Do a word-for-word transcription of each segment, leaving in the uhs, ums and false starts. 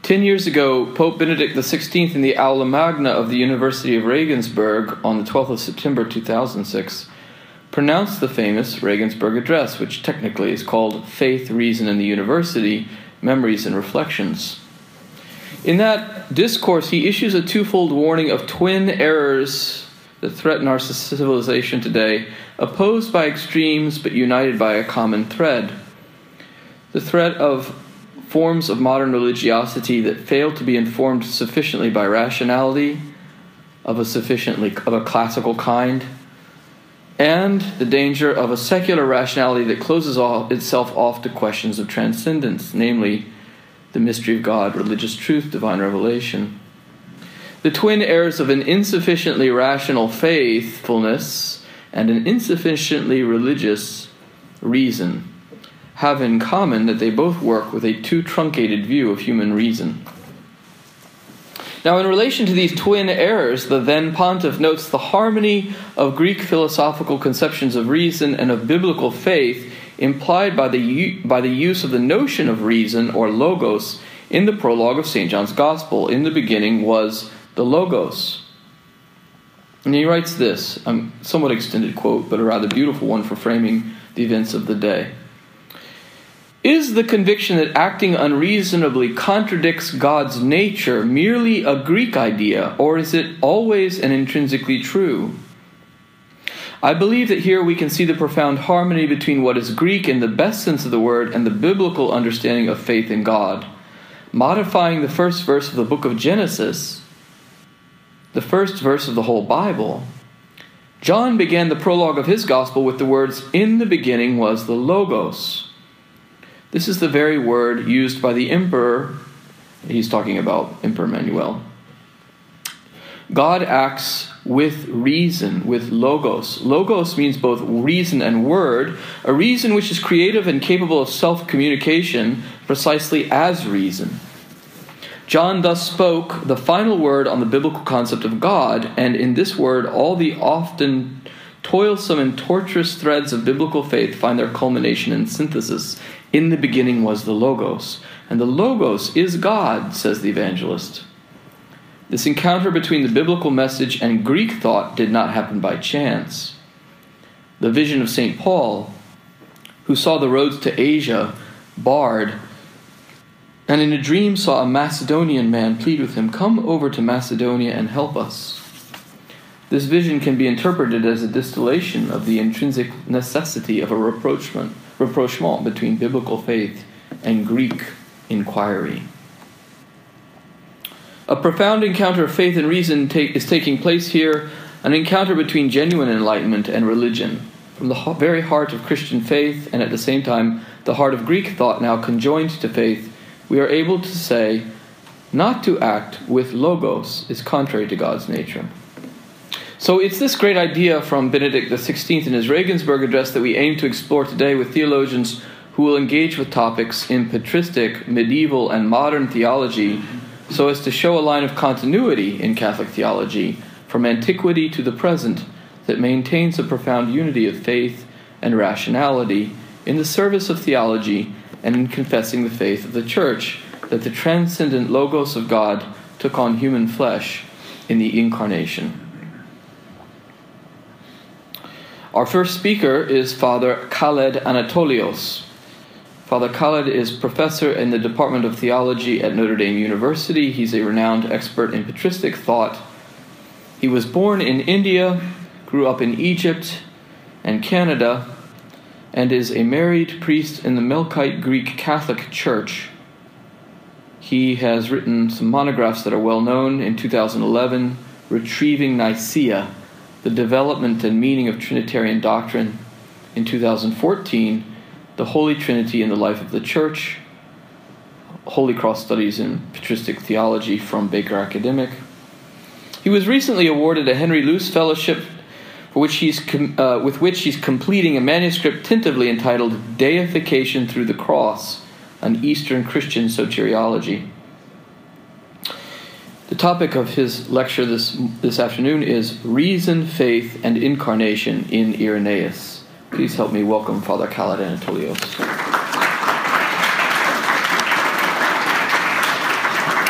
Ten years ago, Pope Benedict the sixteenth in the Aula Magna of the University of Regensburg on the twelfth of September two thousand six pronounced the famous Regensburg Address, which technically is called Faith, Reason, and the University, Memories and Reflections. In that discourse, he issues a twofold warning of twin errors that threaten our civilization today, opposed by extremes but united by a common thread. The threat of forms of modern religiosity that fail to be informed sufficiently by rationality of a sufficiently of a classical kind, and the danger of a secular rationality that closes all, itself off to questions of transcendence, namely the mystery of God, religious truth, divine revelation. The twin errors of an insufficiently rational faithfulness and an insufficiently religious reason have in common that they both work with a too truncated view of human reason. Now, in relation to these twin errors, the then pontiff notes the harmony of Greek philosophical conceptions of reason and of biblical faith implied by the, by the use of the notion of reason, or logos, in the prologue of Saint John's Gospel. In the beginning was the Logos. And he writes this, a somewhat extended quote, but a rather beautiful one for framing the events of the day. Is the conviction that acting unreasonably contradicts God's nature merely a Greek idea, or is it always and intrinsically true? I believe that here we can see the profound harmony between what is Greek in the best sense of the word and the biblical understanding of faith in God. Modifying the first verse of the book of Genesis, the first verse of the whole Bible, John began the prologue of his gospel with the words, "In the beginning was the Logos." This is the very word used by the emperor. He's talking about Emperor Emmanuel. God acts with reason, with logos. Logos means both reason and word, a reason which is creative and capable of self-communication precisely as reason. John thus spoke the final word on the biblical concept of God, and in this word all the often toilsome and torturous threads of biblical faith find their culmination and synthesis. In the beginning was the Logos, and the Logos is God, says the evangelist. This encounter between the biblical message and Greek thought did not happen by chance. The vision of Saint Paul, who saw the roads to Asia barred, and in a dream saw a Macedonian man plead with him, "Come over to Macedonia and help us." This vision can be interpreted as a distillation of the intrinsic necessity of a rapprochement, rapprochement between biblical faith and Greek inquiry. A profound encounter of faith and reason take, is taking place here, an encounter between genuine enlightenment and religion. From the very heart of Christian faith, and at the same time the heart of Greek thought now conjoined to faith, we are able to say, not to act with logos is contrary to God's nature. So it's this great idea from Benedict the sixteenth in his Regensburg Address that we aim to explore today with theologians who will engage with topics in patristic, medieval, and modern theology so as to show a line of continuity in Catholic theology from antiquity to the present that maintains a profound unity of faith and rationality in the service of theology and in confessing the faith of the Church, that the transcendent Logos of God took on human flesh in the Incarnation. Our first speaker is Father Khaled Anatolios. Father Khaled is professor in the Department of Theology at Notre Dame University. He's a renowned expert in patristic thought. He was born in India, grew up in Egypt and Canada, and is a married priest in the Melkite Greek Catholic Church. He has written some monographs that are well known. In two thousand eleven, Retrieving Nicaea, The Development and Meaning of Trinitarian Doctrine. In two thousand fourteen, The Holy Trinity in the Life of the Church, Holy Cross Studies in Patristic Theology from Baker Academic. He was recently awarded a Henry Luce Fellowship, for which he's com- uh, with which he's completing a manuscript tentatively entitled Deification Through the Cross, an Eastern Christian Soteriology. The topic of his lecture this, this afternoon is Reason, Faith, and Incarnation in Irenaeus. Please help me welcome Father Khaled Anatolios.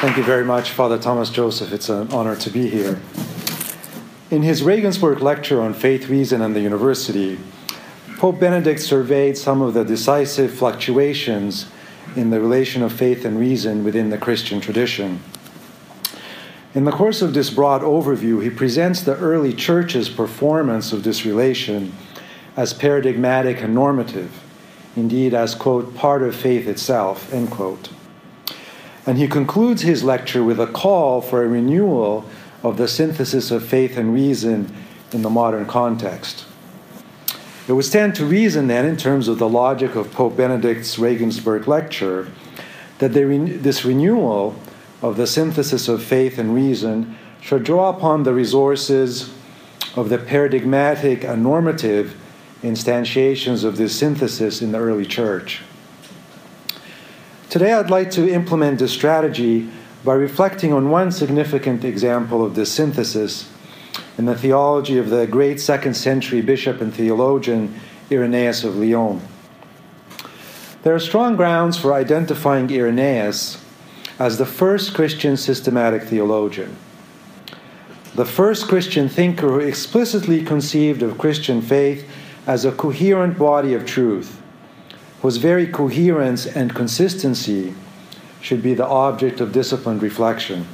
Thank you very much, Father Thomas Joseph. It's an honor to be here. In his Regensburg lecture on faith, reason, and the university, Pope Benedict surveyed some of the decisive fluctuations in the relation of faith and reason within the Christian tradition. In the course of this broad overview, he presents the early church's performance of this relation as paradigmatic and normative, indeed as, quote, part of faith itself, end quote. And he concludes his lecture with a call for a renewal of the synthesis of faith and reason in the modern context. It would stand to reason then, in terms of the logic of Pope Benedict's Regensburg lecture, that the re- this renewal of the synthesis of faith and reason should draw upon the resources of the paradigmatic and normative instantiations of this synthesis in the early church. Today I'd like to implement this strategy by reflecting on one significant example of this synthesis in the theology of the great second century bishop and theologian Irenaeus of Lyon. There are strong grounds for identifying Irenaeus as the first Christian systematic theologian, the first Christian thinker who explicitly conceived of Christian faith as a coherent body of truth, whose very coherence and consistency should be the object of disciplined reflection.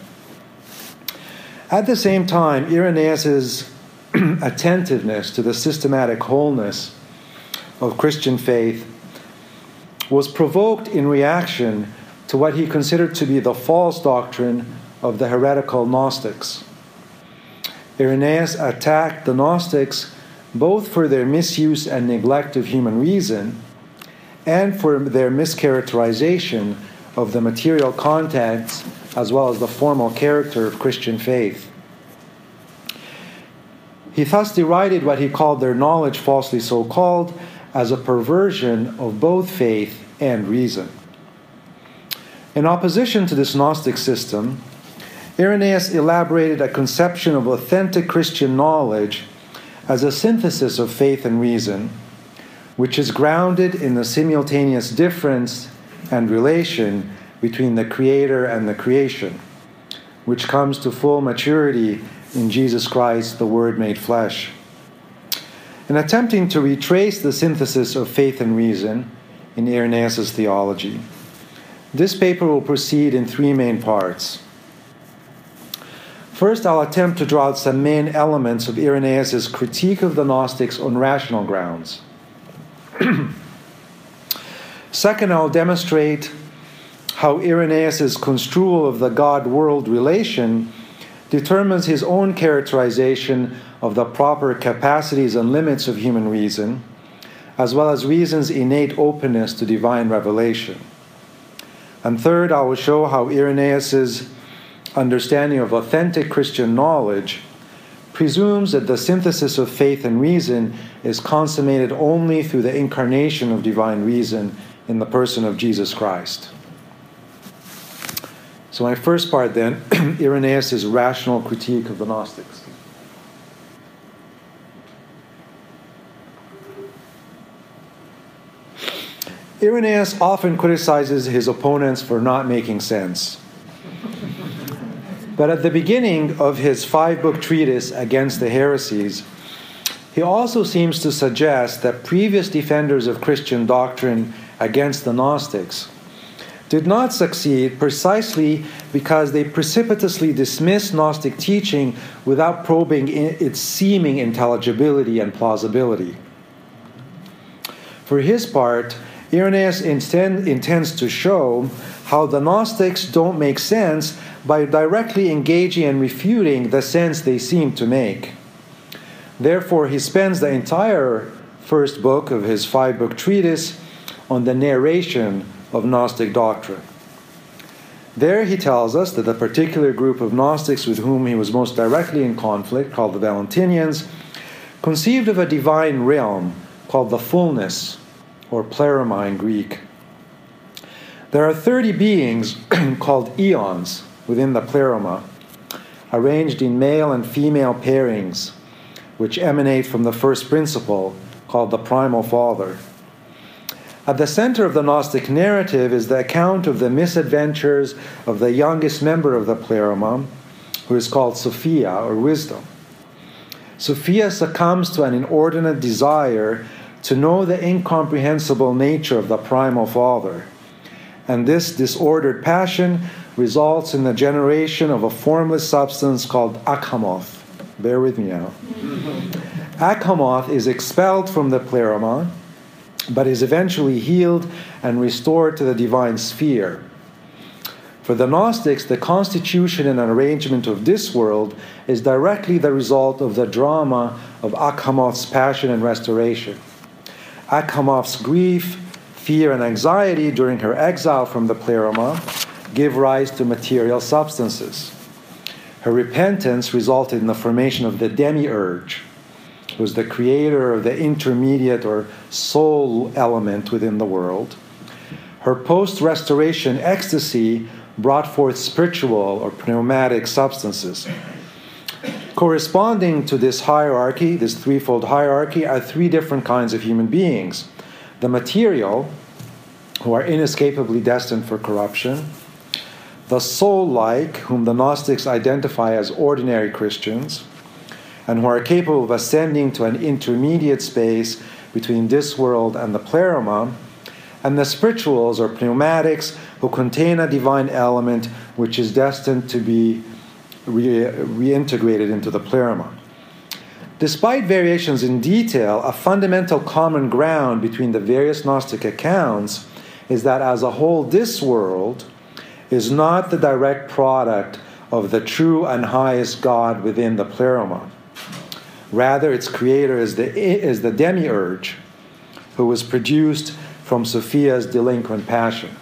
At the same time, Irenaeus' attentiveness to the systematic wholeness of Christian faith was provoked in reaction to what he considered to be the false doctrine of the heretical Gnostics. Irenaeus attacked the Gnostics both for their misuse and neglect of human reason and for their mischaracterization of the material contents as well as the formal character of Christian faith. He thus derided what he called their knowledge, falsely so called, as a perversion of both faith and reason. In opposition to this Gnostic system, Irenaeus elaborated a conception of authentic Christian knowledge as a synthesis of faith and reason, which is grounded in the simultaneous difference and relation between the Creator and the creation, which comes to full maturity in Jesus Christ, the Word made flesh. In attempting to retrace the synthesis of faith and reason in Irenaeus' theology, this paper will proceed in three main parts. First, I'll attempt to draw out some main elements of Irenaeus' critique of the Gnostics on rational grounds. Second, I'll demonstrate how Irenaeus' construal of the God-world relation determines his own characterization of the proper capacities and limits of human reason, as well as reason's innate openness to divine revelation. And third, I will show how Irenaeus' understanding of authentic Christian knowledge presumes that the synthesis of faith and reason is consummated only through the incarnation of divine reason in the person of Jesus Christ. So my first part then, Irenaeus' rational critique of the Gnostics. Irenaeus often criticizes his opponents for not making sense. But at the beginning of his five-book treatise against the heresies, he also seems to suggest that previous defenders of Christian doctrine against the Gnostics did not succeed precisely because they precipitously dismissed Gnostic teaching without probing its seeming intelligibility and plausibility. For his part, Irenaeus intend, intends to show how the Gnostics don't make sense by directly engaging and refuting the sense they seem to make. Therefore, he spends the entire first book of his five-book treatise on the narration of Gnostic doctrine. There he tells us that the particular group of Gnostics with whom he was most directly in conflict, called the Valentinians, conceived of a divine realm called the fullness, or pleroma in Greek. There are thirty beings called eons within the pleroma, arranged in male and female pairings, which emanate from the first principle, called the primal Father. At the center of the Gnostic narrative is the account of the misadventures of the youngest member of the Pleroma, who is called Sophia, or Wisdom. Sophia succumbs to an inordinate desire to know the incomprehensible nature of the Primal Father, and this disordered passion results in the generation of a formless substance called Akhamoth. Bear with me now. Akhamoth is expelled from the Pleroma, but is eventually healed and restored to the divine sphere. For the Gnostics, the constitution and arrangement of this world is directly the result of the drama of Akhamoth's passion and restoration. Akhamoth's grief, fear, and anxiety during her exile from the Pleroma give rise to material substances. Her repentance resulted in the formation of the demiurge, who is the creator of the intermediate or soul element within the world. Her post-restoration ecstasy brought forth spiritual or pneumatic substances. Corresponding to this hierarchy, this threefold hierarchy, are three different kinds of human beings. The material, who are inescapably destined for corruption. The soul-like, whom the Gnostics identify as ordinary Christians, and who are capable of ascending to an intermediate space between this world and the Pleroma. And the spirituals, or pneumatics, who contain a divine element which is destined to be re- reintegrated into the Pleroma. Despite variations in detail, a fundamental common ground between the various Gnostic accounts is that as a whole, this world is not the direct product of the true and highest God within the Pleroma. Rather, its creator is the, is the demiurge, who was produced from Sophia's delinquent passion.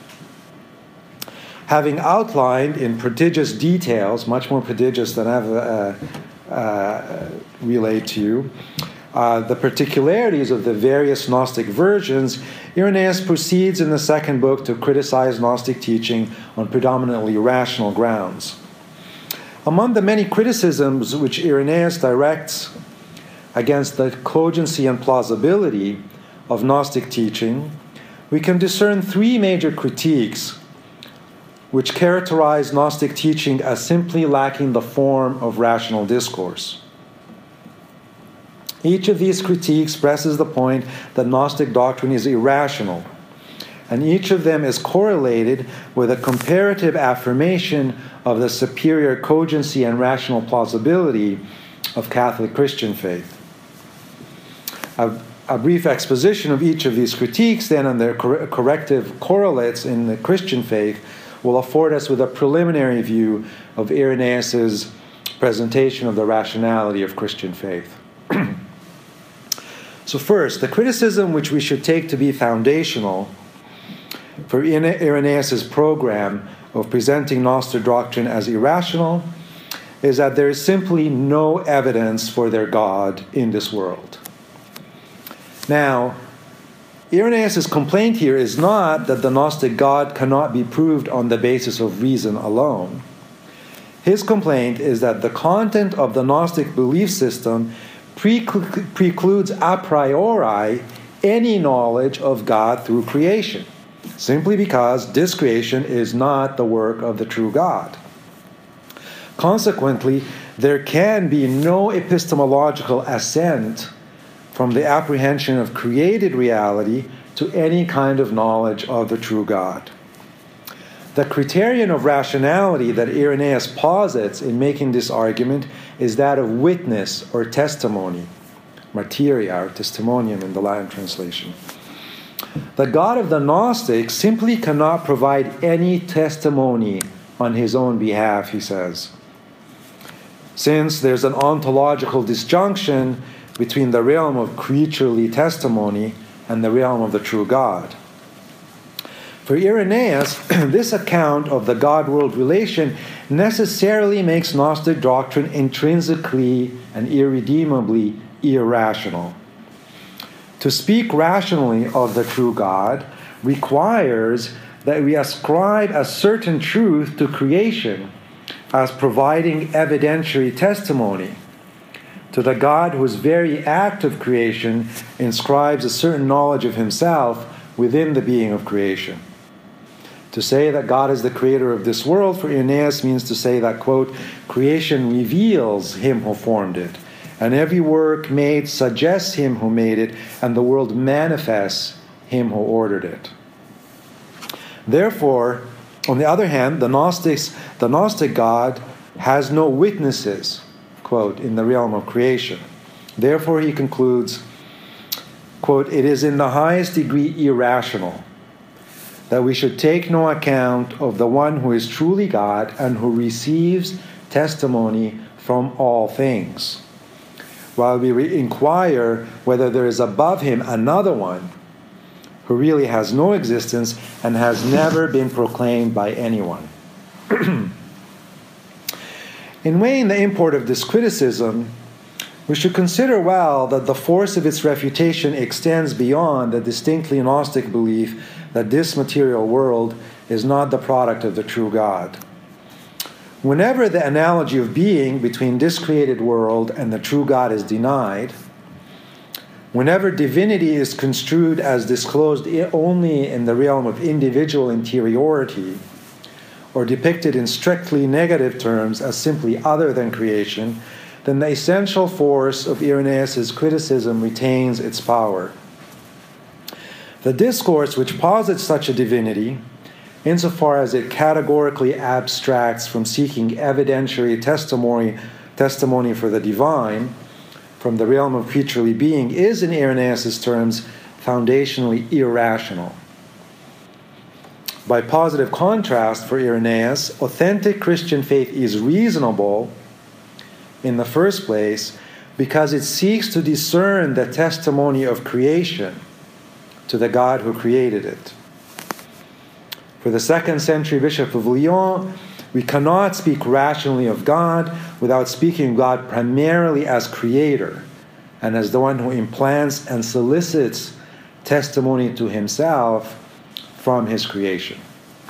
Having outlined in prodigious details, much more prodigious than I've uh, uh, relayed to you, uh, the particularities of the various Gnostic versions, Irenaeus proceeds in the second book to criticize Gnostic teaching on predominantly rational grounds. Among the many criticisms which Irenaeus directs against the cogency and plausibility of Gnostic teaching, we can discern three major critiques which characterize Gnostic teaching as simply lacking the form of rational discourse. Each of these critiques presses the point that Gnostic doctrine is irrational, and each of them is correlated with a comparative affirmation of the superior cogency and rational plausibility of Catholic Christian faith. A, a brief exposition of each of these critiques, then, and their cor- corrective correlates in the Christian faith will afford us with a preliminary view of Irenaeus' presentation of the rationality of Christian faith. So first, the criticism which we should take to be foundational for Irenaeus' program of presenting Gnostic doctrine as irrational is that there is simply no evidence for their God in this world. Now, Irenaeus' complaint here is not that the Gnostic God cannot be proved on the basis of reason alone. His complaint is that the content of the Gnostic belief system preclu- precludes a priori any knowledge of God through creation, simply because this creation is not the work of the true God. Consequently, there can be no epistemological assent from the apprehension of created reality to any kind of knowledge of the true God. The criterion of rationality that Irenaeus posits in making this argument is that of witness or testimony, materia or testimonium in the Latin translation. The God of the Gnostics simply cannot provide any testimony on his own behalf, he says, since there's an ontological disjunction between the realm of creaturely testimony and the realm of the true God. For Irenaeus, this account of the God-world relation necessarily makes Gnostic doctrine intrinsically and irredeemably irrational. To speak rationally of the true God requires that we ascribe a certain truth to creation as providing evidentiary testimony, to the God whose very act of creation inscribes a certain knowledge of himself within the being of creation. To say that God is the creator of this world for Irenaeus means to say that, quote, creation reveals him who formed it, and every work made suggests him who made it, and the world manifests him who ordered it. Therefore, on the other hand, the Gnostics, the Gnostic God has no witnesses, quote, in the realm of creation. Therefore, he concludes, quote, it is in the highest degree irrational that we should take no account of the one who is truly God and who receives testimony from all things, while we re- inquire whether there is above him another one who really has no existence and has never been proclaimed by anyone. In weighing the import of this criticism, we should consider well that the force of its refutation extends beyond the distinctly Gnostic belief that this material world is not the product of the true God. Whenever the analogy of being between this created world and the true God is denied, whenever divinity is construed as disclosed only in the realm of individual interiority, or depicted in strictly negative terms as simply other than creation, then the essential force of Irenaeus' criticism retains its power. The discourse which posits such a divinity, insofar as it categorically abstracts from seeking evidentiary testimony, testimony for the divine from the realm of creaturely being, is, in Irenaeus' terms, foundationally irrational. By positive contrast, for Irenaeus, authentic Christian faith is reasonable in the first place because it seeks to discern the testimony of creation to the God who created it. For the second century Bishop of Lyon, we cannot speak rationally of God without speaking of God primarily as creator and as the one who implants and solicits testimony to himself from his creation.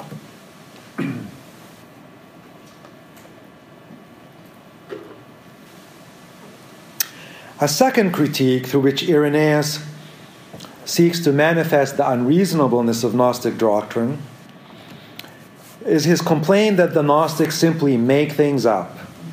A second critique through which Irenaeus seeks to manifest the unreasonableness of Gnostic doctrine is his complaint that the Gnostics simply make things up.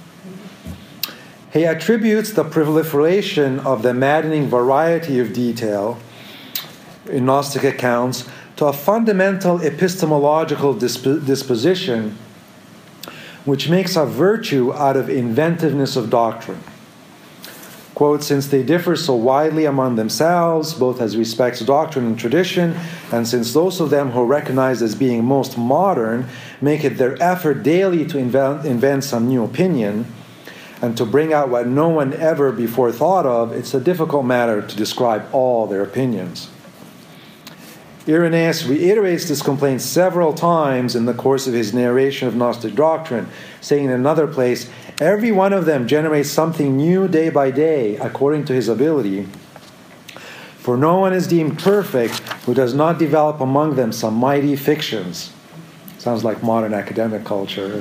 He attributes the proliferation of the maddening variety of detail in Gnostic accounts to a fundamental epistemological disp- disposition which makes a virtue out of inventiveness of doctrine. Quote, since they differ so widely among themselves, both as respects doctrine and tradition, and since those of them who are recognized as being most modern make it their effort daily to invent, invent some new opinion, and to bring out what no one ever before thought of, it's a difficult matter to describe all their opinions. Irenaeus reiterates this complaint several times in the course of his narration of Gnostic doctrine, saying in another place, every one of them generates something new day by day, according to his ability. For no one is deemed perfect who does not develop among them some mighty fictions. Sounds like modern academic culture.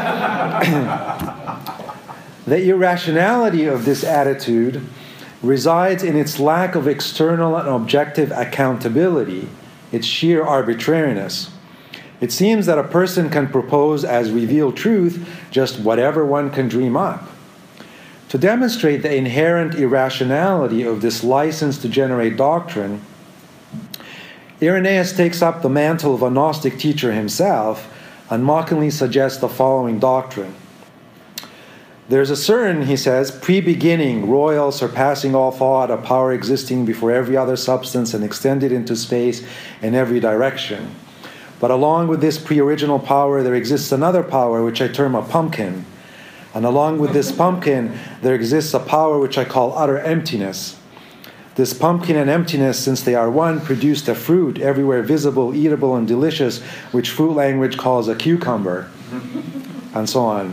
The irrationality of this attitude resides in its lack of external and objective accountability, its sheer arbitrariness. It seems that a person can propose as revealed truth just whatever one can dream up. To demonstrate the inherent irrationality of this license to generate doctrine, Irenaeus takes up the mantle of a Gnostic teacher himself and mockingly suggests the following doctrine. There's a certain, he says, pre-beginning, royal, surpassing all thought, a power existing before every other substance and extended into space in every direction. But along with this pre-original power, there exists another power which I term a pumpkin. And along with this pumpkin, there exists a power which I call utter emptiness. This pumpkin and emptiness, since they are one, produced a fruit everywhere visible, eatable, and delicious, which fruit language calls a cucumber, and so on.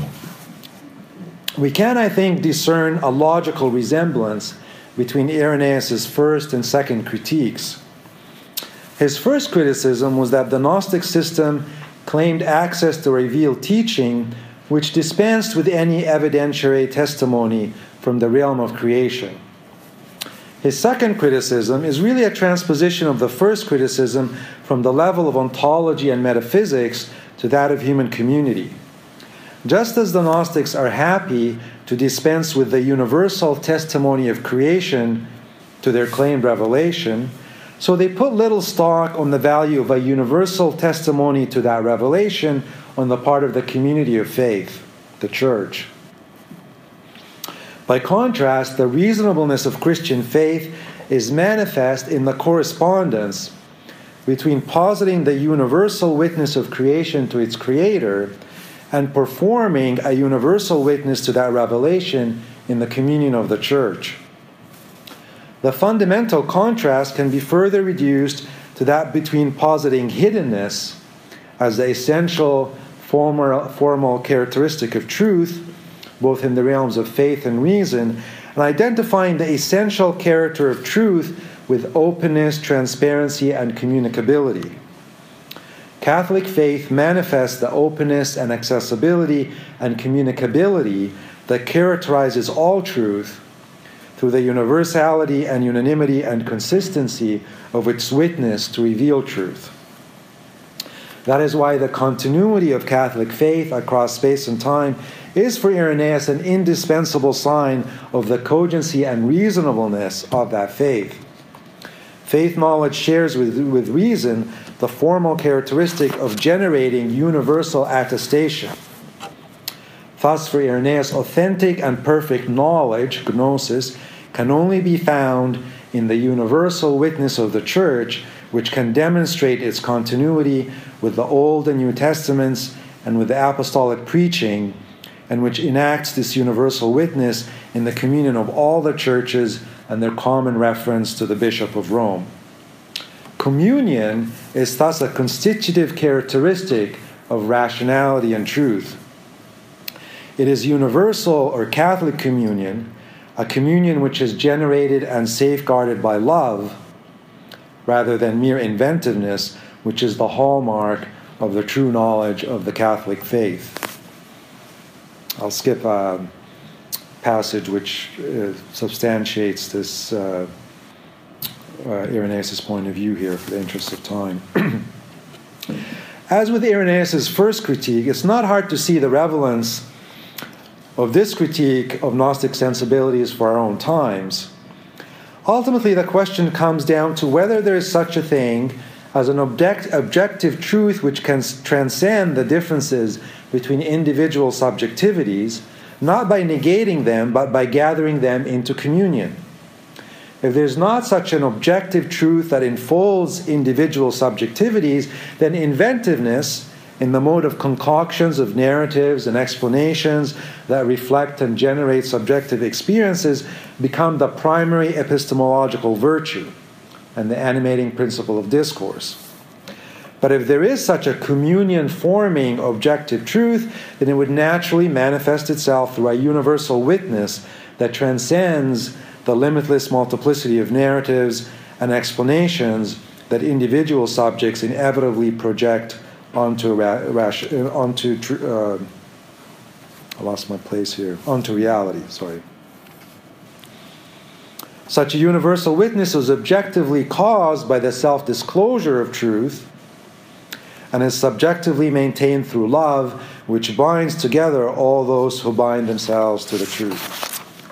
We can, I think, discern a logical resemblance between Irenaeus' first and second critiques. His first criticism was that the Gnostic system claimed access to revealed teaching which dispensed with any evidentiary testimony from the realm of creation. His second criticism is really a transposition of the first criticism from the level of ontology and metaphysics to that of human community. Just as the Gnostics are happy to dispense with the universal testimony of creation to their claimed revelation, so they put little stock on the value of a universal testimony to that revelation on the part of the community of faith, the Church. By contrast, the reasonableness of Christian faith is manifest in the correspondence between positing the universal witness of creation to its creator and performing a universal witness to that revelation in the communion of the Church. The fundamental contrast can be further reduced to that between positing hiddenness as the essential formal, formal characteristic of truth, both in the realms of faith and reason, and identifying the essential character of truth with openness, transparency, and communicability. Catholic faith manifests the openness and accessibility and communicability that characterizes all truth through the universality and unanimity and consistency of its witness to reveal truth. That is why the continuity of Catholic faith across space and time is for Irenaeus an indispensable sign of the cogency and reasonableness of that faith. Faith knowledge shares with, with reason the formal characteristic of generating universal attestation. Thus, for Irenaeus, authentic and perfect knowledge, gnosis, can only be found in the universal witness of the Church, which can demonstrate its continuity with the Old and New Testaments and with the apostolic preaching, and which enacts this universal witness in the communion of all the churches and their common reference to the Bishop of Rome. Communion is thus a constitutive characteristic of rationality and truth. It is universal or Catholic communion, a communion which is generated and safeguarded by love, rather than mere inventiveness, which is the hallmark of the true knowledge of the Catholic faith. I'll skip a passage which uh, substantiates this uh, uh, Irenaeus' point of view here for the interest of time. As with Irenaeus' first critique, it's not hard to see the relevance of this critique of Gnostic sensibilities for our own times. Ultimately, the question comes down to whether there is such a thing as an object, objective truth which can transcend the differences between individual subjectivities, not by negating them, but by gathering them into communion. If there's not such an objective truth that enfolds individual subjectivities, then inventiveness, in the mode of concoctions of narratives and explanations that reflect and generate subjective experiences, become the primary epistemological virtue and the animating principle of discourse. But if there is such a communion-forming objective truth, then it would naturally manifest itself through a universal witness that transcends the limitless multiplicity of narratives and explanations that individual subjects inevitably project onto onto uh, I lost my place here onto reality. Sorry. Such a universal witness is objectively caused by the self-disclosure of truth and is subjectively maintained through love, which binds together all those who bind themselves to the truth.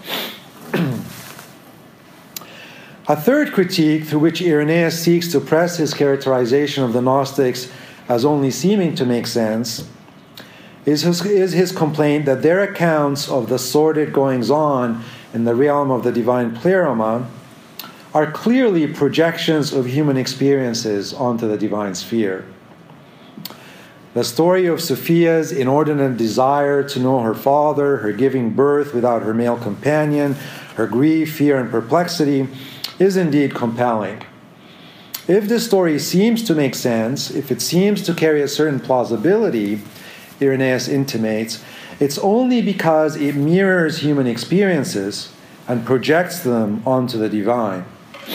A third critique through which Irenaeus seeks to press his characterization of the Gnostics as only seeming to make sense is his, is his complaint that their accounts of the sordid goings-on in the realm of the divine pleroma are clearly projections of human experiences onto the divine sphere. The story of Sophia's inordinate desire to know her father, her giving birth without her male companion, her grief, fear, and perplexity is indeed compelling. If the story seems to make sense, if it seems to carry a certain plausibility, Irenaeus intimates, it's only because it mirrors human experiences and projects them onto the divine.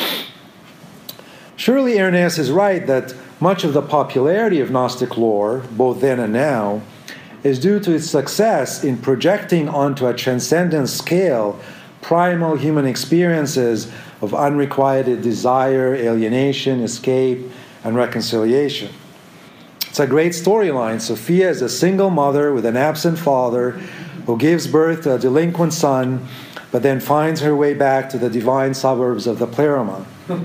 Surely Irenaeus is right that much of the popularity of Gnostic lore, both then and now, is due to its success in projecting onto a transcendent scale primal human experiences of unrequited desire, alienation, escape, and reconciliation. It's a great storyline. Sophia is a single mother with an absent father who gives birth to a delinquent son, but then finds her way back to the divine suburbs of the Pleroma.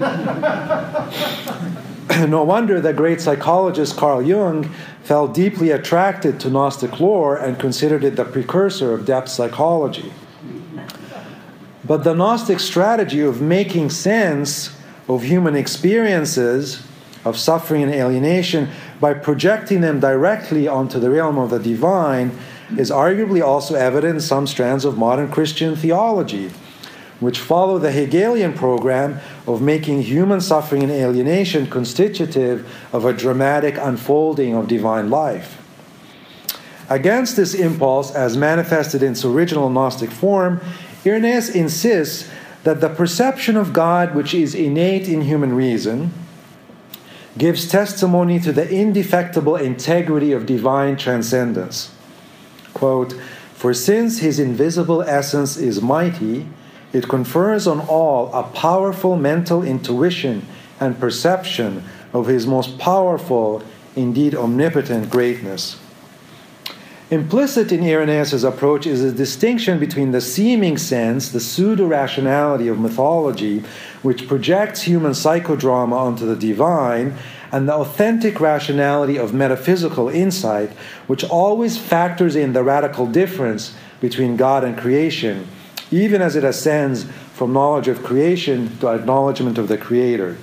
No wonder the great psychologist Carl Jung felt deeply attracted to Gnostic lore and considered it the precursor of depth psychology. But the Gnostic strategy of making sense of human experiences of suffering and alienation by projecting them directly onto the realm of the divine is arguably also evident in some strands of modern Christian theology, which follow the Hegelian program of making human suffering and alienation constitutive of a dramatic unfolding of divine life. Against this impulse, as manifested in its original Gnostic form, Irenaeus insists that the perception of God, which is innate in human reason, gives testimony to the indefectible integrity of divine transcendence. Quote, "For since his invisible essence is mighty, it confers on all a powerful mental intuition and perception of his most powerful, indeed omnipotent greatness." Implicit in Irenaeus' approach is a distinction between the seeming sense, the pseudo-rationality of mythology, which projects human psychodrama onto the divine, and the authentic rationality of metaphysical insight, which always factors in the radical difference between God and creation, even as it ascends from knowledge of creation to acknowledgement of the Creator.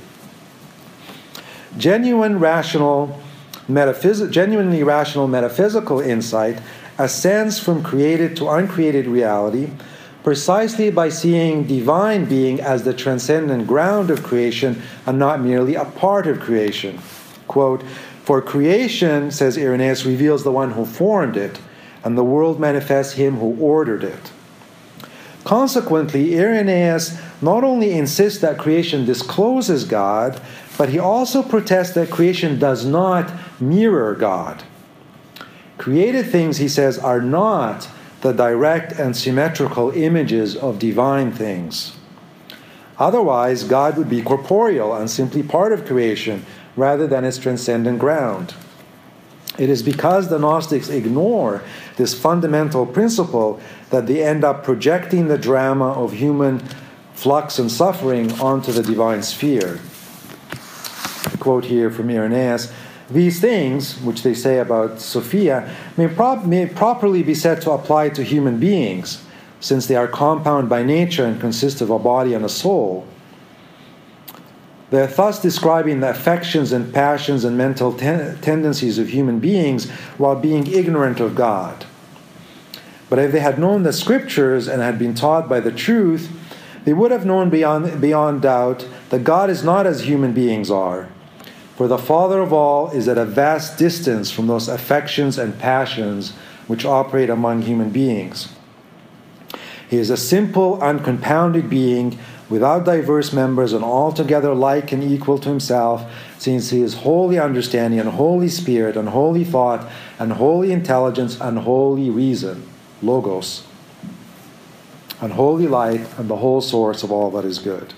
Genuine rational Metaphys- genuinely rational metaphysical insight ascends from created to uncreated reality precisely by seeing divine being as the transcendent ground of creation and not merely a part of creation. Quote, "For creation," says Irenaeus, "reveals the one who formed it, and the world manifests him who ordered it." Consequently, Irenaeus not only insists that creation discloses God, but he also protests that creation does not mirror God. Created things, he says, are not the direct and symmetrical images of divine things. Otherwise, God would be corporeal and simply part of creation rather than its transcendent ground. It is because the Gnostics ignore this fundamental principle that they end up projecting the drama of human flux and suffering onto the divine sphere. A quote here from Irenaeus, "These things, which they say about Sophia, may, prop- may properly be said to apply to human beings, since they are compound by nature and consist of a body and a soul. They are thus describing the affections and passions and mental ten- tendencies of human beings while being ignorant of God. But if they had known the Scriptures and had been taught by the truth, they would have known beyond, beyond doubt that God is not as human beings are. For the Father of all is at a vast distance from those affections and passions which operate among human beings. He is a simple, uncompounded being, without diverse members and altogether like and equal to himself, since he is wholly understanding and holy spirit and holy thought and holy intelligence and holy reason, logos, and holy light and the whole source of all that is good."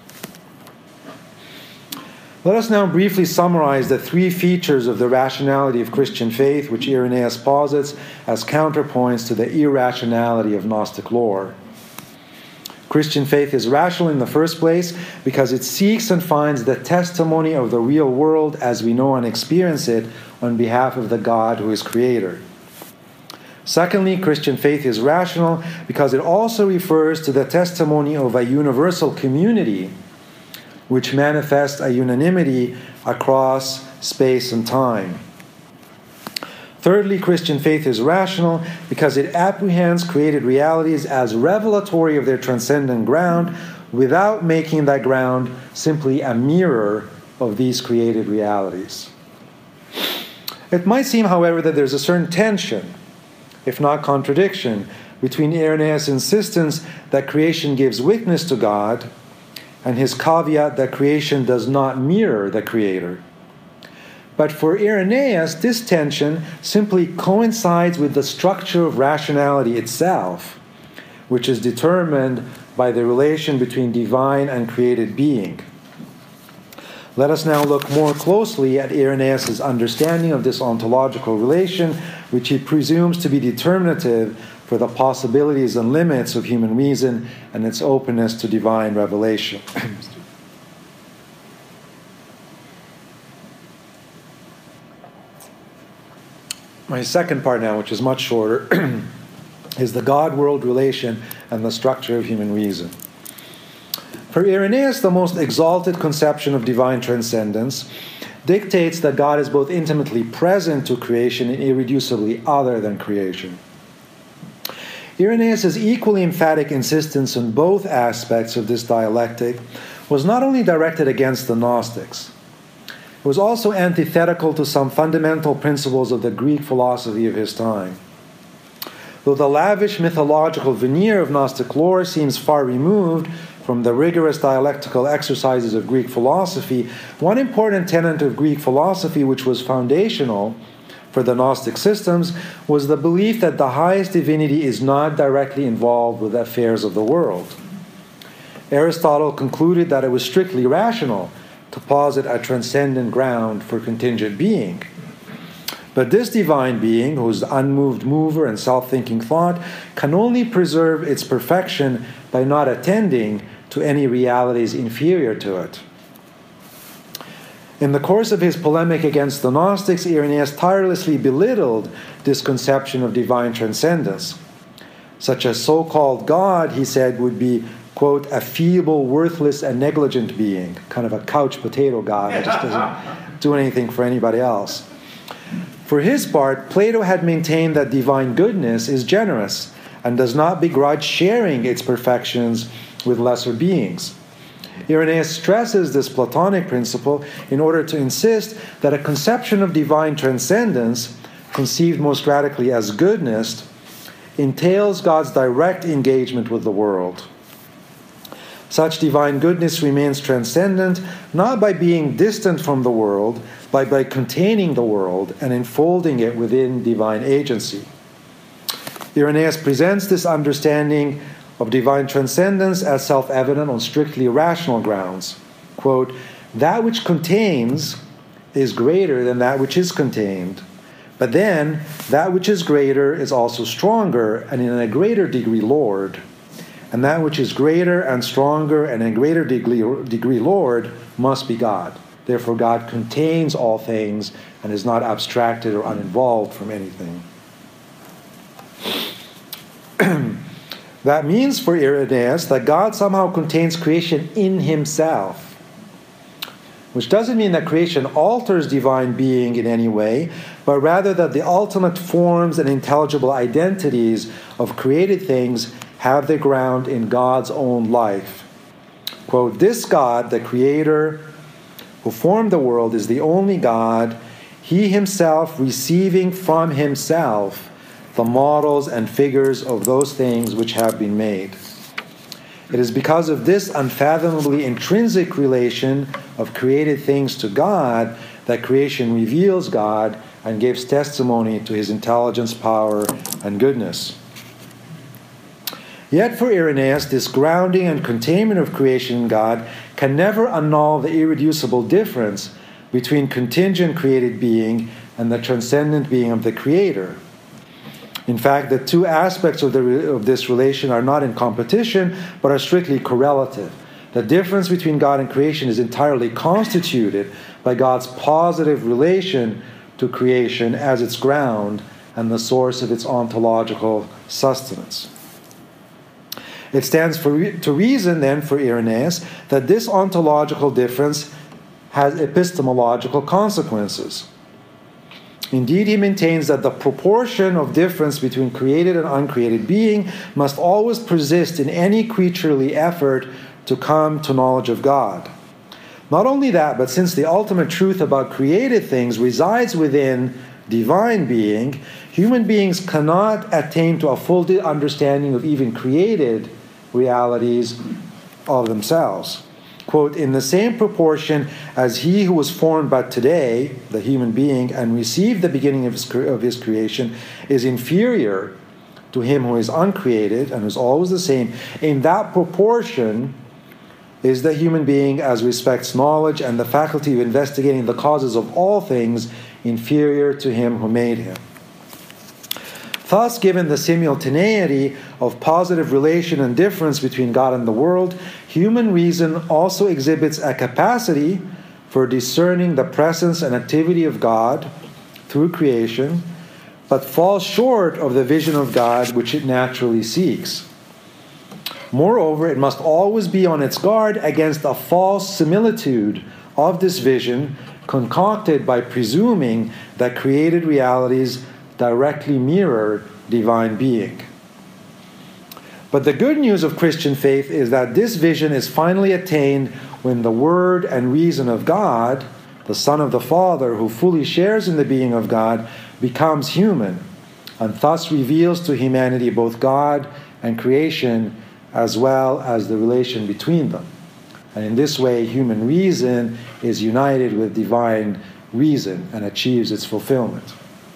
Let us now briefly summarize the three features of the rationality of Christian faith which Irenaeus posits as counterpoints to the irrationality of Gnostic lore. Christian faith is rational in the first place because it seeks and finds the testimony of the real world as we know and experience it on behalf of the God who is creator. Secondly, Christian faith is rational because it also refers to the testimony of a universal community which manifests a unanimity across space and time. Thirdly, Christian faith is rational because it apprehends created realities as revelatory of their transcendent ground without making that ground simply a mirror of these created realities. It might seem, however, that there's a certain tension, if not contradiction, between Irenaeus' insistence that creation gives witness to God and his caveat that creation does not mirror the Creator. But for Irenaeus, this tension simply coincides with the structure of rationality itself, which is determined by the relation between divine and created being. Let us now look more closely at Irenaeus' understanding of this ontological relation, which he presumes to be determinative for the possibilities and limits of human reason and its openness to divine revelation. My second part now, which is much shorter, is the God-world relation and the structure of human reason. For Irenaeus, the most exalted conception of divine transcendence dictates that God is both intimately present to creation and irreducibly other than creation. Irenaeus' equally emphatic insistence on both aspects of this dialectic was not only directed against the Gnostics, it was also antithetical to some fundamental principles of the Greek philosophy of his time. Though the lavish mythological veneer of Gnostic lore seems far removed from the rigorous dialectical exercises of Greek philosophy, one important tenet of Greek philosophy which was foundational for the Gnostic systems was the belief that the highest divinity is not directly involved with the affairs of the world. Aristotle concluded that it was strictly rational to posit a transcendent ground for contingent being. But this divine being, who is the unmoved mover and self-thinking thought, can only preserve its perfection by not attending to any realities inferior to it. In the course of his polemic against the Gnostics, Irenaeus tirelessly belittled this conception of divine transcendence. Such a so-called God, he said, would be, quote, a feeble, worthless, and negligent being, kind of a couch potato God that just doesn't do anything for anybody else. For his part, Plato had maintained that divine goodness is generous and does not begrudge sharing its perfections with lesser beings. Irenaeus stresses this Platonic principle in order to insist that a conception of divine transcendence, conceived most radically as goodness, entails God's direct engagement with the world. Such divine goodness remains transcendent not by being distant from the world, but by containing the world and enfolding it within divine agency. Irenaeus presents this understanding of divine transcendence as self-evident on strictly rational grounds. Quote, that which contains is greater than that which is contained. But then, that which is greater is also stronger and in a greater degree Lord. And that which is greater and stronger and in greater degree, degree Lord must be God. Therefore, God contains all things and is not abstracted or uninvolved from anything. That means for Irenaeus that God somehow contains creation in himself, which doesn't mean that creation alters divine being in any way, but rather that the ultimate forms and intelligible identities of created things have their ground in God's own life. Quote, this God, the Creator, who formed the world, is the only God, he himself receiving from himself the models and figures of those things which have been made. It is because of this unfathomably intrinsic relation of created things to God that creation reveals God and gives testimony to his intelligence, power, and goodness. Yet for Irenaeus, this grounding and containment of creation in God can never annul the irreducible difference between contingent created being and the transcendent being of the Creator. In fact, the two aspects of, the, of this relation are not in competition, but are strictly correlative. The difference between God and creation is entirely constituted by God's positive relation to creation as its ground and the source of its ontological sustenance. It stands for, to reason, then, for Irenaeus, that this ontological difference has epistemological consequences. Indeed, he maintains that the proportion of difference between created and uncreated being must always persist in any creaturely effort to come to knowledge of God. Not only that, but since the ultimate truth about created things resides within divine being, human beings cannot attain to a full understanding of even created realities of themselves. Quote, in the same proportion as he who was formed but today, the human being, and received the beginning of his, of his creation, is inferior to him who is uncreated and who's always the same, in that proportion is the human being, as respects knowledge and the faculty of investigating the causes of all things, inferior to him who made him. Thus, given the simultaneity of positive relation and difference between God and the world, human reason also exhibits a capacity for discerning the presence and activity of God through creation, but falls short of the vision of God which it naturally seeks. Moreover, it must always be on its guard against a false similitude of this vision concocted by presuming that created realities directly mirror divine being. But the good news of Christian faith is that this vision is finally attained when the Word and reason of God, the Son of the Father, who fully shares in the being of God, becomes human, and thus reveals to humanity both God and creation, as well as the relation between them. And in this way, human reason is united with divine reason and achieves its fulfillment.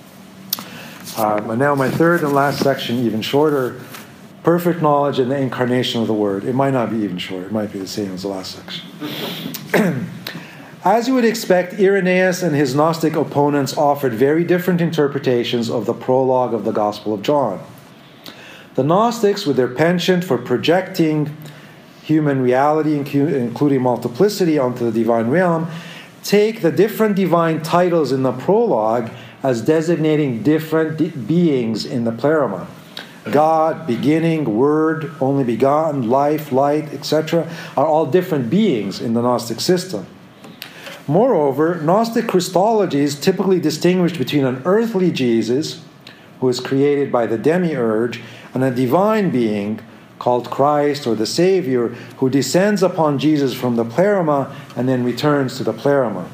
Um, and now my third and last section, even shorter, perfect knowledge and the incarnation of the Word. It might not be even shorter. It might be the same as the last section. As you would expect, Irenaeus and his Gnostic opponents offered very different interpretations of the prologue of the Gospel of John. The Gnostics, with their penchant for projecting human reality, including multiplicity, onto the divine realm, take the different divine titles in the prologue as designating different de- beings in the pleroma. God, beginning, Word, only begotten, life, light, et cetera, are all different beings in the Gnostic system. Moreover, Gnostic Christologies typically distinguished between an earthly Jesus, who is created by the demiurge, and a divine being called Christ or the Savior, who descends upon Jesus from the pleroma and then returns to the pleroma.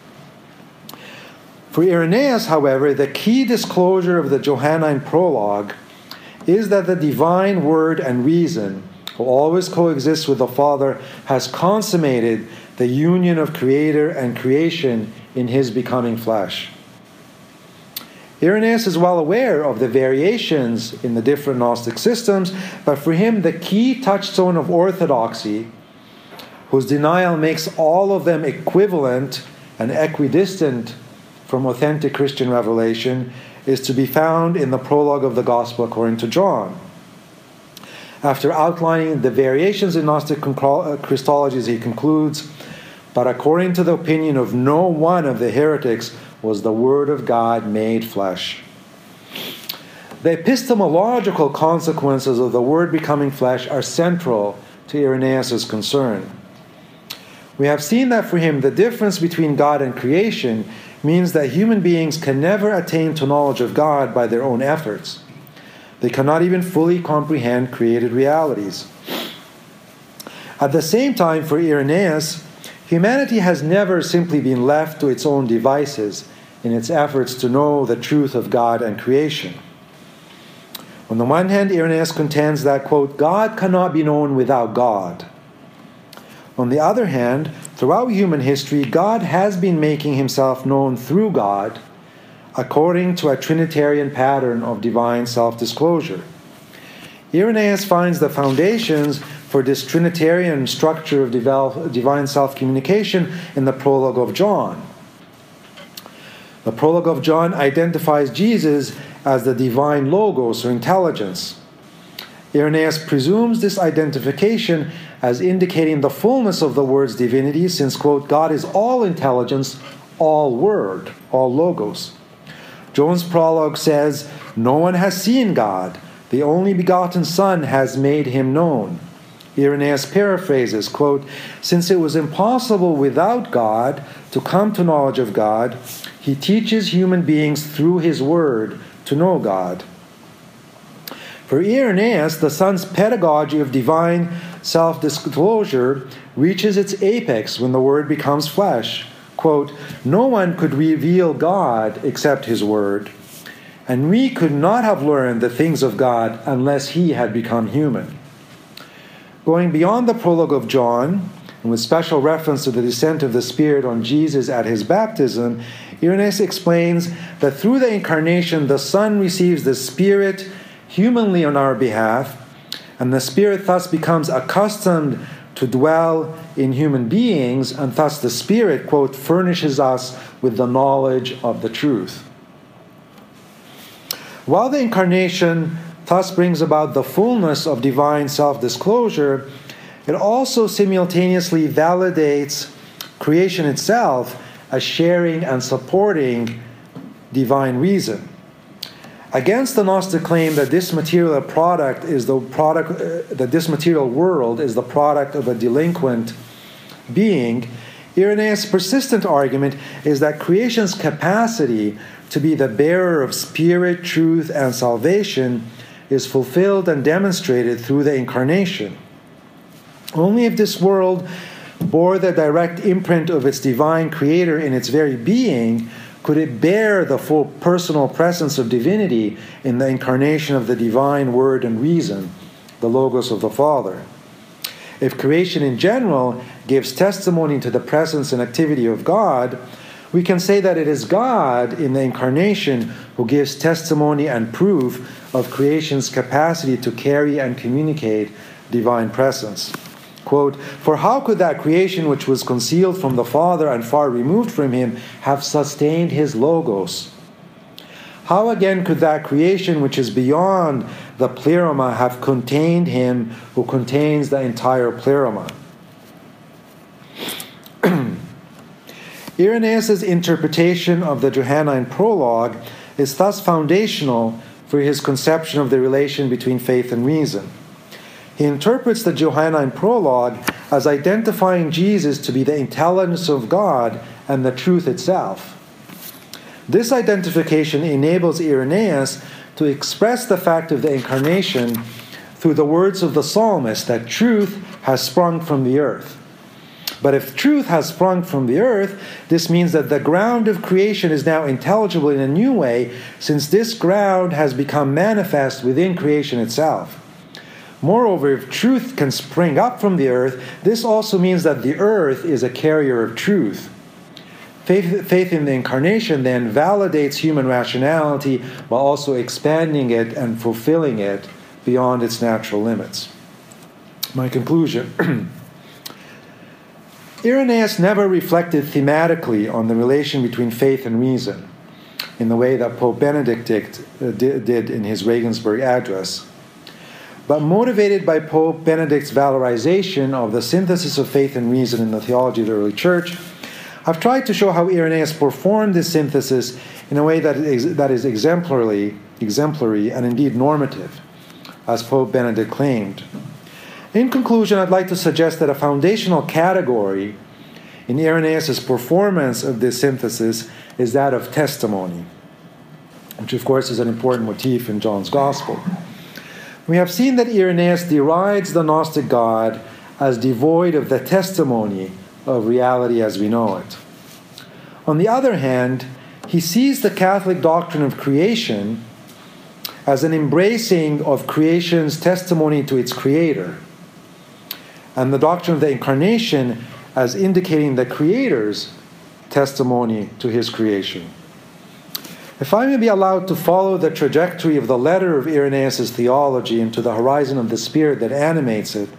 For Irenaeus, however, the key disclosure of the Johannine prologue is that the divine Word and reason, who always coexists with the Father, has consummated the union of Creator and creation in His becoming flesh. Irenaeus is well aware of the variations in the different Gnostic systems, but for him the key touchstone of orthodoxy, whose denial makes all of them equivalent and equidistant from authentic Christian revelation, is to be found in the prologue of the Gospel according to John. After outlining the variations in Gnostic Christologies, he concludes, "But according to the opinion of no one of the heretics was the Word of God made flesh." The epistemological consequences of the Word becoming flesh are central to Irenaeus' concern. We have seen that for him the difference between God and creation means that human beings can never attain to knowledge of God by their own efforts. They cannot even fully comprehend created realities. At the same time, for Irenaeus, humanity has never simply been left to its own devices in its efforts to know the truth of God and creation. On the one hand, Irenaeus contends that, quote, God cannot be known without God. On the other hand, throughout human history, God has been making himself known through God according to a Trinitarian pattern of divine self-disclosure. Irenaeus finds the foundations for this Trinitarian structure of divine self-communication in the prologue of John. The prologue of John identifies Jesus as the divine logos or intelligence. Irenaeus presumes this identification as indicating the fullness of the Word's divinity, since, quote, God is all intelligence, all Word, all logos. John's prologue says, no one has seen God. The only begotten Son has made him known. Irenaeus paraphrases, quote, since it was impossible without God to come to knowledge of God, he teaches human beings through his Word to know God. For Irenaeus, the Son's pedagogy of divine self-disclosure reaches its apex when the Word becomes flesh. Quote, no one could reveal God except his Word, and we could not have learned the things of God unless he had become human. Going beyond the prologue of John, and with special reference to the descent of the Spirit on Jesus at his baptism, Irenaeus explains that through the incarnation, the Son receives the Spirit humanly on our behalf, and the Spirit thus becomes accustomed to dwell in human beings, and thus the Spirit, quote, furnishes us with the knowledge of the truth. While the Incarnation thus brings about the fullness of divine self-disclosure, it also simultaneously validates creation itself as sharing and supporting divine reason. Against the Gnostic claim that this material product is the product, uh, that this material world is the product of a delinquent being, Irenaeus' persistent argument is that creation's capacity to be the bearer of spirit, truth, and salvation is fulfilled and demonstrated through the Incarnation. Only if this world bore the direct imprint of its divine Creator in its very being could it bear the full personal presence of divinity in the incarnation of the divine Word and Reason, the Logos of the Father. If creation in general gives testimony to the presence and activity of God, we can say that it is God in the Incarnation who gives testimony and proof of creation's capacity to carry and communicate divine presence. Quote, "For how could that creation which was concealed from the Father and far removed from him have sustained his Logos? How again could that creation which is beyond the pleroma have contained him who contains the entire pleroma?" Irenaeus' interpretation of the Johannine prologue is thus foundational for his conception of the relation between faith and reason. He interprets the Johannine prologue as identifying Jesus to be the intelligence of God and the truth itself. This identification enables Irenaeus to express the fact of the Incarnation through the words of the psalmist that truth has sprung from the earth. But if truth has sprung from the earth, this means that the ground of creation is now intelligible in a new way, since this ground has become manifest within creation itself. Moreover, if truth can spring up from the earth, this also means that the earth is a carrier of truth. Faith, faith in the Incarnation then validates human rationality while also expanding it and fulfilling it beyond its natural limits. My conclusion. Irenaeus never reflected thematically on the relation between faith and reason in the way that Pope Benedict did in his Regensburg address. But motivated by Pope Benedict's valorization of the synthesis of faith and reason in the theology of the early Church, I've tried to show how Irenaeus performed this synthesis in a way that is, that is exemplary, exemplary and indeed normative, as Pope Benedict claimed. In conclusion, I'd like to suggest that a foundational category in Irenaeus' performance of this synthesis is that of testimony, which of course is an important motif in John's Gospel. We have seen that Irenaeus derides the Gnostic God as devoid of the testimony of reality as we know it. On the other hand, he sees the Catholic doctrine of creation as an embracing of creation's testimony to its Creator, and the doctrine of the Incarnation as indicating the Creator's testimony to his creation. If I may be allowed to follow the trajectory of the letter of Irenaeus' theology into the horizon of the spirit that animates it,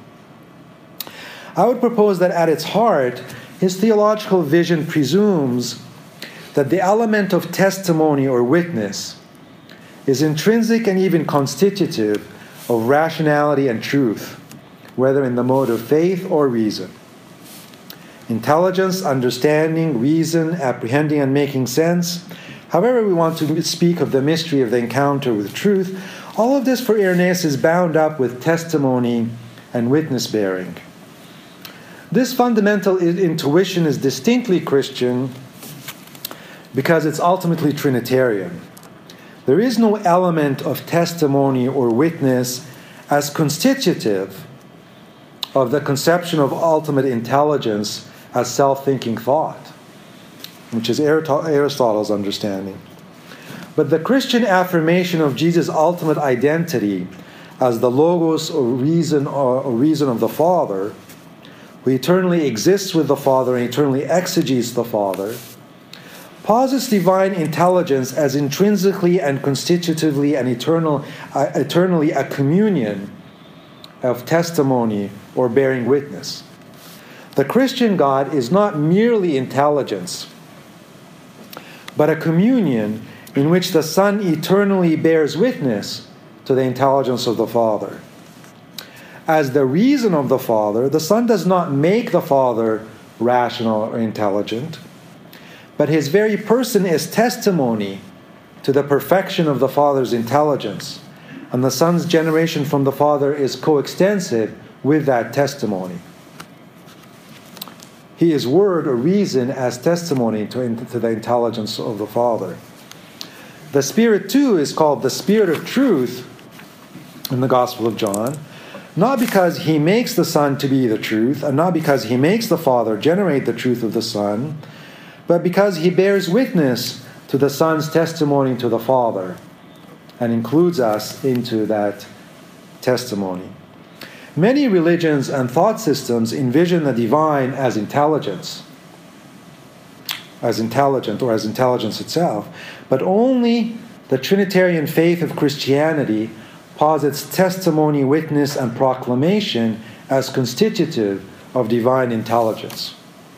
I would propose that at its heart, his theological vision presumes that the element of testimony or witness is intrinsic and even constitutive of rationality and truth, whether in the mode of faith or reason. Intelligence, understanding, reason, apprehending and making sense, however we want to speak of the mystery of the encounter with truth, all of this for Irenaeus is bound up with testimony and witness-bearing. This fundamental intuition is distinctly Christian because it's ultimately Trinitarian. There is no element of testimony or witness as constitutive of the conception of ultimate intelligence as self-thinking thought, which is Aristotle's understanding. But the Christian affirmation of Jesus' ultimate identity as the Logos or reason or reason of the Father, who eternally exists with the Father and eternally exegetes the Father, posits divine intelligence as intrinsically and constitutively and eternal, uh, eternally a communion of testimony or bearing witness. The Christian God is not merely intelligence, but a communion in which the Son eternally bears witness to the intelligence of the Father. As the reason of the Father, the Son does not make the Father rational or intelligent, but his very person is testimony to the perfection of the Father's intelligence, and the Son's generation from the Father is coextensive with that testimony. He is word or reason as testimony to, to the intelligence of the Father. The Spirit, too, is called the Spirit of truth in the Gospel of John, not because he makes the Son to be the truth, and not because he makes the Father generate the truth of the Son, but because he bears witness to the Son's testimony to the Father and includes us into that testimony. Many religions and thought systems envision the divine as intelligence, as intelligent or as intelligence itself, but only the Trinitarian faith of Christianity posits testimony, witness, and proclamation as constitutive of divine intelligence.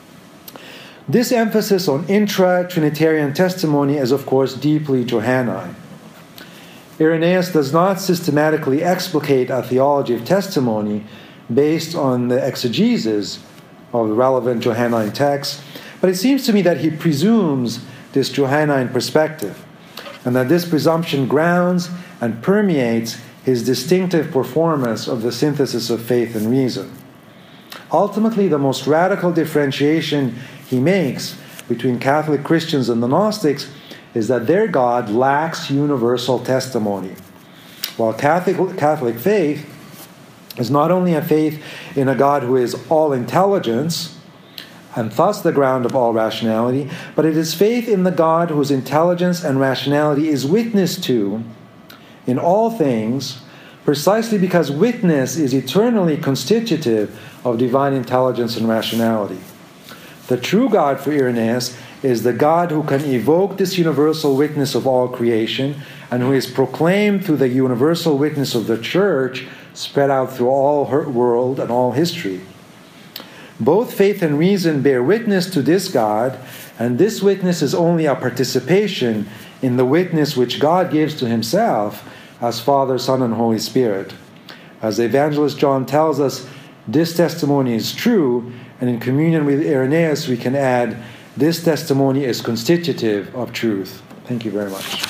This emphasis on intra-Trinitarian testimony is, of course, deeply Johannine. Irenaeus does not systematically explicate a theology of testimony based on the exegesis of the relevant Johannine texts, but it seems to me that he presumes this Johannine perspective, and that this presumption grounds and permeates his distinctive performance of the synthesis of faith and reason. Ultimately, the most radical differentiation he makes between Catholic Christians and the Gnostics is that their God lacks universal testimony, while Catholic, Catholic faith is not only a faith in a God who is all intelligence, and thus the ground of all rationality, but it is faith in the God whose intelligence and rationality is witnessed to in all things, precisely because witness is eternally constitutive of divine intelligence and rationality. The true God for Irenaeus is the God who can evoke this universal witness of all creation and who is proclaimed through the universal witness of the Church spread out through all her world and all history. Both faith and reason bear witness to this God, and this witness is only a participation in the witness which God gives to himself as Father, Son, and Holy Spirit. As the evangelist John tells us, this testimony is true, and in communion with Irenaeus we can add, this testimony is constitutive of truth. Thank you very much.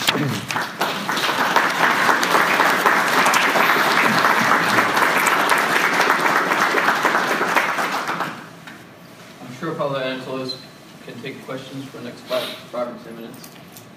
I'm sure Father Angelos can take questions for the next five, five or ten minutes.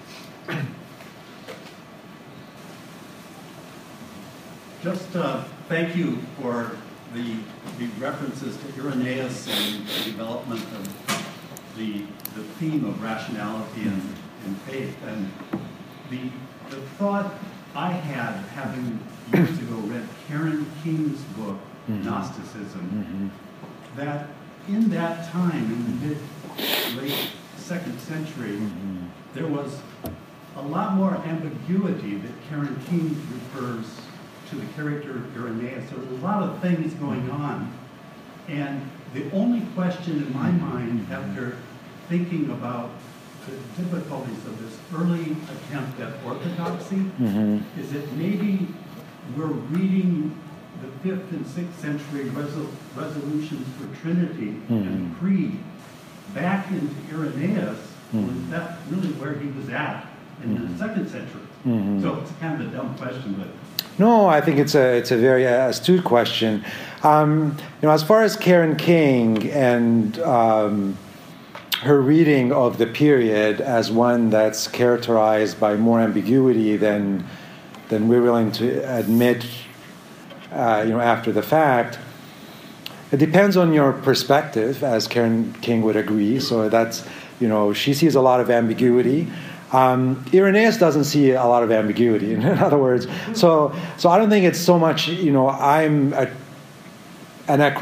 Just uh, thank you for the, the references to Irenaeus and the development of the, the theme of rationality and, and faith. And the, the thought I had, having years ago read Karen King's book, mm-hmm. Gnosticism, mm-hmm. that in that time, in the mid, late second century, mm-hmm. there was a lot more ambiguity that Karen King refers to the character of Irenaeus. There was a lot of things going on. And the only question in my mind, after thinking about the difficulties of this early attempt at orthodoxy, mm-hmm. is that maybe we're reading the fifth and sixth century resol- resolutions for Trinity mm-hmm. and Creed back into Irenaeus. Mm-hmm. Was that really where he was at in mm-hmm. the second century? Mm-hmm. So it's kind of a dumb question, but no, I think it's a it's a very astute question. Um, you know, as far as Karen King and um, her reading of the period as one that's characterized by more ambiguity than than we're willing to admit, uh, you know, after the fact, it depends on your perspective, as Karen King would agree. So that's, you know, she sees a lot of ambiguity. Um, Irenaeus doesn't see a lot of ambiguity. In other words, so so I don't think it's so much, you know, I'm a,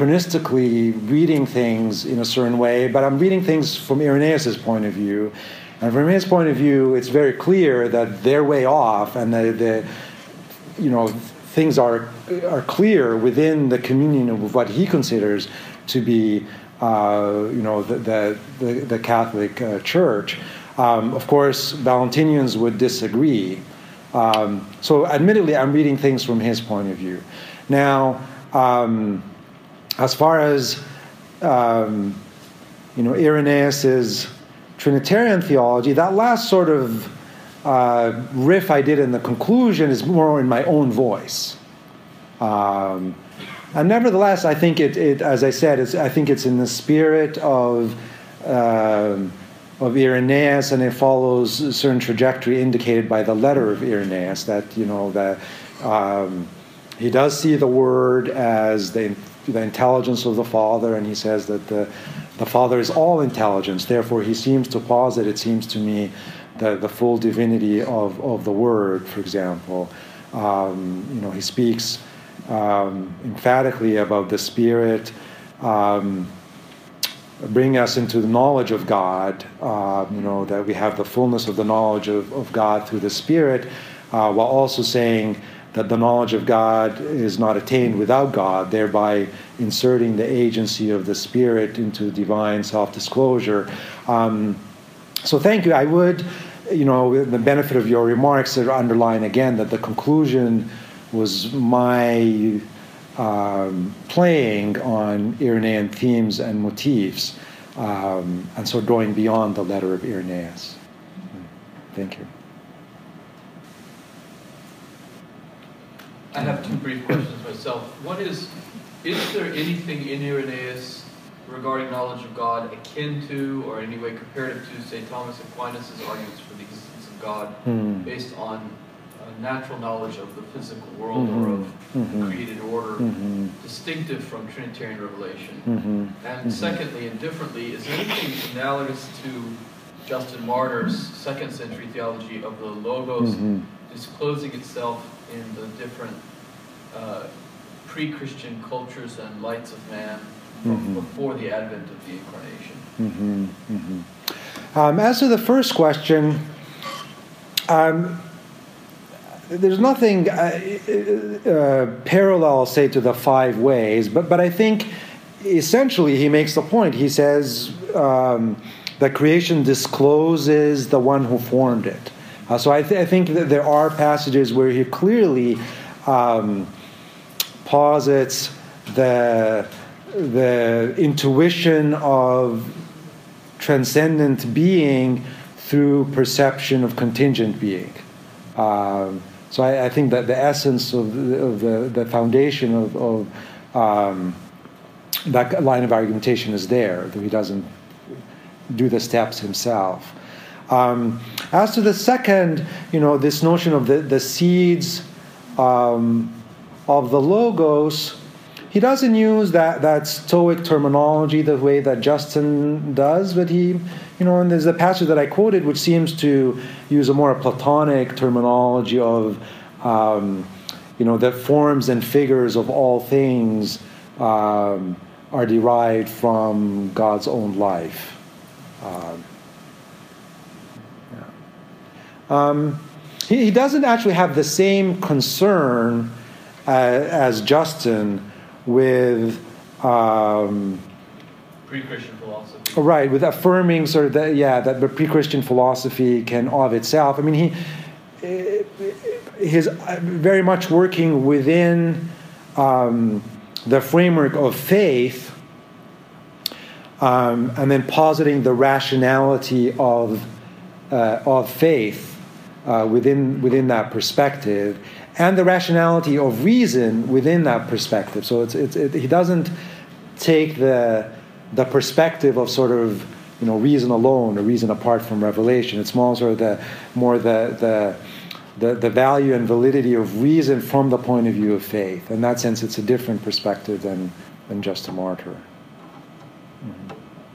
anachronistically reading things in a certain way, but I'm reading things from Irenaeus' point of view, And from his point of view, it's very clear that they're way off, and the, the you know, things are are clear within the communion of what he considers to be, uh, you know, the the, the, the Catholic uh, Church. Um, of course, Valentinians would disagree. Um, so, admittedly, I'm reading things from his point of view. Now, um, as far as um, you know, Irenaeus's Trinitarian theology, that last sort of uh, riff I did in the conclusion is more in my own voice. Um, and nevertheless, I think it, it as I said, it's, I think it's in the spirit of uh, of Irenaeus, and it follows a certain trajectory indicated by the letter of Irenaeus, that, you know, that um, he does see the Word as the, the intelligence of the Father, and he says that the The Father is all intelligence. Therefore, he seems to posit, it seems to me, the, the full divinity of, of the Word, for example. Um, you know, he speaks um, emphatically about the Spirit um, bringing us into the knowledge of God, uh, you know, that we have the fullness of the knowledge of, of God through the Spirit, uh, while also saying that the knowledge of God is not attained without God, thereby inserting the agency of the Spirit into divine self-disclosure. Um, so thank you. I would, you know, with the benefit of your remarks, underline again that the conclusion was my um, playing on Irenaean themes and motifs, um, and so going beyond the letter of Irenaeus. Thank you. I have two brief questions myself. One is, is there anything in Irenaeus regarding knowledge of God akin to, or in any way comparative to, Saint Thomas Aquinas' arguments for the existence of God, mm. based on uh, natural knowledge of the physical world, mm-hmm. or of mm-hmm. created order, mm-hmm. distinctive from Trinitarian revelation? Mm-hmm. And mm-hmm. secondly, and differently, is there anything analogous to Justin Martyr's second century theology of the Logos mm-hmm. disclosing itself in the different uh, pre-Christian cultures and lights of man from mm-hmm. before the advent of the Incarnation? Mm-hmm. Mm-hmm. Um, as to the first question, um, there's nothing uh, uh, parallel, say, to the five ways, but, but I think essentially he makes the point. He says um, that creation discloses the one who formed it. Uh, so I, th- I think that there are passages where he clearly um, posits the the intuition of transcendent being through perception of contingent being. Um, so I, I think that the essence of the, of the, the foundation of, of um, that line of argumentation is there, that he doesn't do the steps himself. Um, as to the second, you know, this notion of the, the seeds um, of the Logos, he doesn't use that, that Stoic terminology the way that Justin does, but he, you know, and there's a passage that I quoted which seems to use a more Platonic terminology of, um, you know, that forms and figures of all things um, are derived from God's own life. Um, Um, he, he doesn't actually have the same concern uh, as Justin with um, pre-Christian philosophy. Right, with affirming sort of that, yeah, that the pre-Christian philosophy can of itself. I mean, he he's very much working within um, the framework of faith, um, and then positing the rationality of uh, of faith. Uh, within within that perspective, and the rationality of reason within that perspective. So it's, it's it, he doesn't take the the perspective of sort of, you know, reason alone or reason apart from revelation. It's more sort of the more the the the, the value and validity of reason from the point of view of faith. In that sense, it's a different perspective than than just a martyr. Mm-hmm.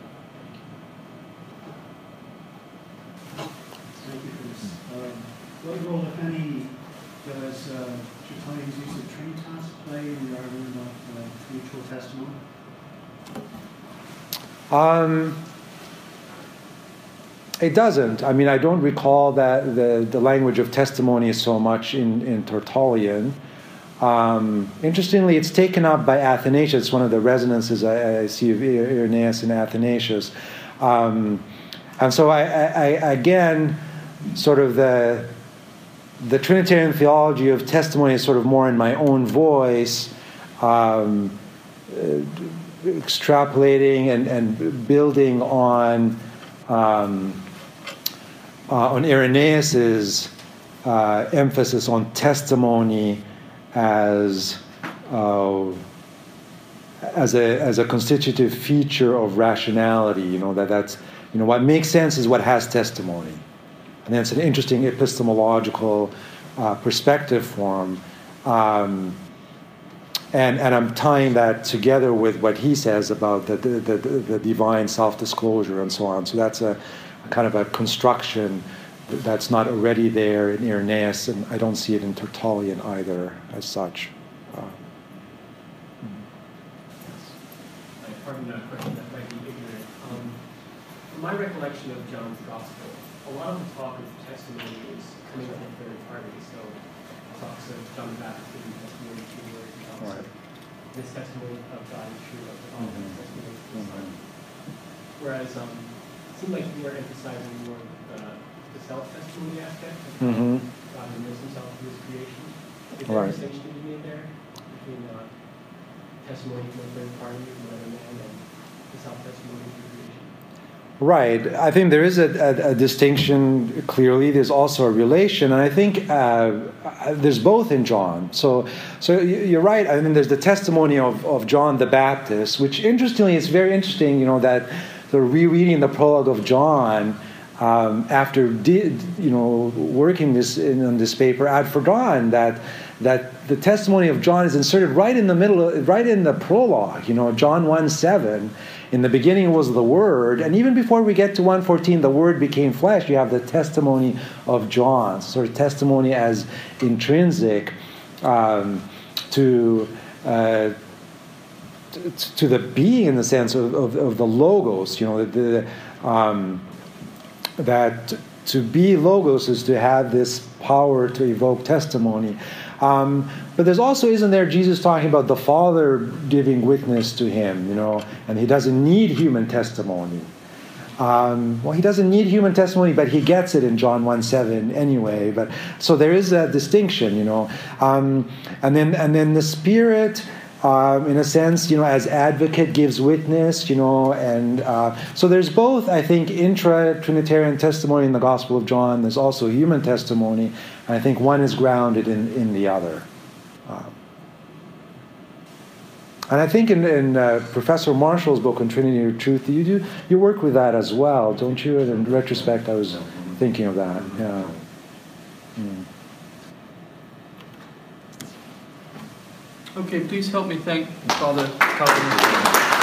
What role, if any, does uh, Tertullian's use of Trinitas play in the argument of uh, mutual testimony? Um, It doesn't. I mean, I don't recall that the, the language of testimony is so much in, in Tertullian. Um, interestingly, it's taken up by Athanasius. It's one of the resonances I, I see of Irenaeus and Athanasius. Um, and so, I, I, I, again, sort of the, the Trinitarian theology of testimony is sort of more in my own voice, um, uh, extrapolating and, and building on um, uh, on Irenaeus's uh, emphasis on testimony as uh, as a as a constitutive feature of rationality. You know that that's you know what makes sense is what has testimony, and that's an interesting epistemological uh, perspective for him. Um, And, and I'm tying that together with what he says about the, the, the, the divine self-disclosure and so on. So that's a, a kind of a construction that's not already there in Irenaeus, and I don't see it in Tertullian either as such. Uh, yes. Pardon a question that might be ignorant. Um, from my recollection of John's Gospel, a lot of the talk of testimony is coming from third party. So talks of John the Baptist giving testimony to the Word. Right. This testimony of God is true, of the Father, Mm-hmm. testimony of the Son. mm-hmm. Whereas um, it seemed like you were emphasizing more the, the self-testimony aspect of how Mm-hmm. God reveals himself to his creation. Is there Right. a distinction to be made there between uh, testimony from a third party, from another man, and the self-testimony of the creation? Right. I think there is a, a, a distinction, clearly. There's also a relation. And I think uh, there's both in John. So so you're right. I mean, there's the testimony of, of John the Baptist, which interestingly, it's very interesting, you know, that the rereading the prologue of John, um, after, did, you know, working this in, on this paper, I'd forgotten that that the testimony of John is inserted right in the middle, of, right in the prologue, you know, John one seven. In the beginning was the Word, and even before we get to one fourteen, the Word became flesh. You have the testimony of John, sort of testimony as intrinsic um, to, uh, to to the being, in the sense of, of, of the logos. You know, the, um, that to be logos is to have this power to evoke testimony. Um, but there's also, isn't there, Jesus talking about the Father giving witness to him, you know, and he doesn't need human testimony. Um, well, he doesn't need human testimony, but he gets it in John one seven anyway. But so there is a distinction, you know. Um, and then and then the Spirit, um, in a sense, you know, as advocate gives witness, you know, and uh, so there's both, I think, intra-Trinitarian testimony in the Gospel of John. There's also human testimony, and I think one is grounded in, in the other. Um, and I think in, in uh, Professor Marshall's book on Trinity of Truth, you do you work with that as well, don't you? And in retrospect, I was thinking of that. Yeah. Mm. Okay, please help me thank Father Calvin.